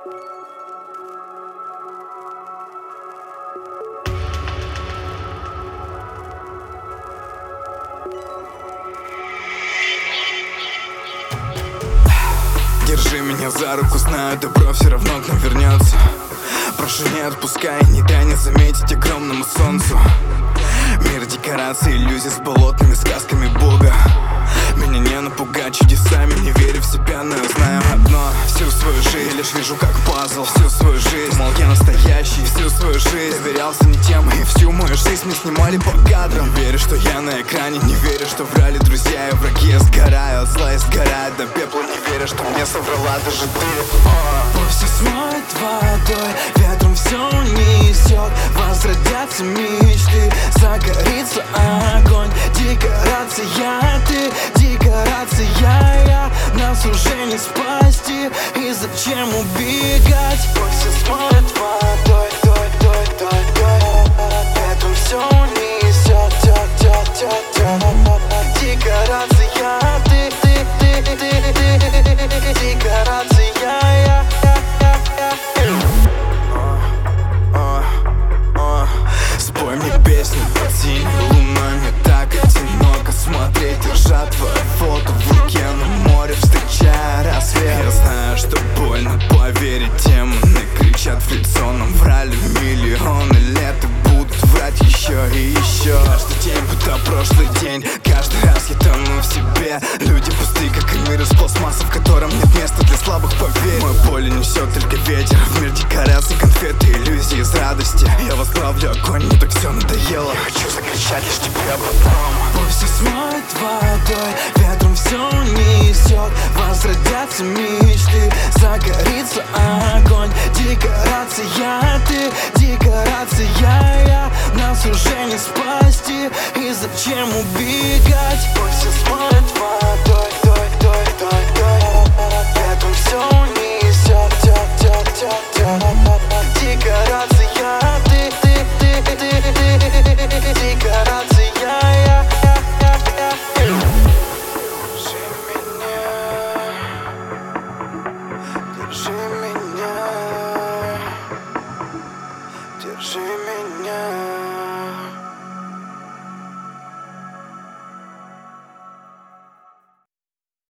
Держи меня за руку, знаю, добро все равно к нам вернется. Прошу, не отпускай, не дай не заметить огромному солнцу. Мир декораций, иллюзий с болотными сказками Бога. Меня не напугать чудесами, не верю в себя, но я знаю одно: всю свою жизнь лишь вижу как пазл. Всю свою жизнь думал я настоящий, всю свою жизнь доверялся не тем, и всю мою жизнь мы снимали по кадрам. Не верю, что я на экране, не верю, что врали друзья и враги. Я сгораю от зла и сгораю до пепла, не верю, что мне соврала даже ты. Пусть все смоет водой, ветром все унесет, возродятся мечты, загорится огонь. Декорация ты, декорация я, нас уже не спасти, и зачем убегать? Пусть все смоет водой, ветром все унесет, декорация ты, декорация я. Спой мне песню под синей луной, мне так одиноко смотреть. Держа твое фото в руке на море, встречая рассвет. Я знаю, что больно поверить, демоны кричат в лицо. Нам врали миллионы лет и будут врать еще и еще. Каждый день будто прошлый день, каждый раз я тону в себе. Люди пустые, как и мир из пластмассы, в котором нет места для слабых, поверь. Мое поле несет только ветер, в мир декораций, конфеты, иллюзии из радости. Я возглавлю огонь, мне так все надоело. Я хочу закричать лишь тебе потом. Пусть все смоет водой, ветром все унесет, возродятся мечты, загорится огонь. Декорация ты, декорация я, нас уже не спасти, и зачем убегать? Пусть все смоет водой, ветром все унесет,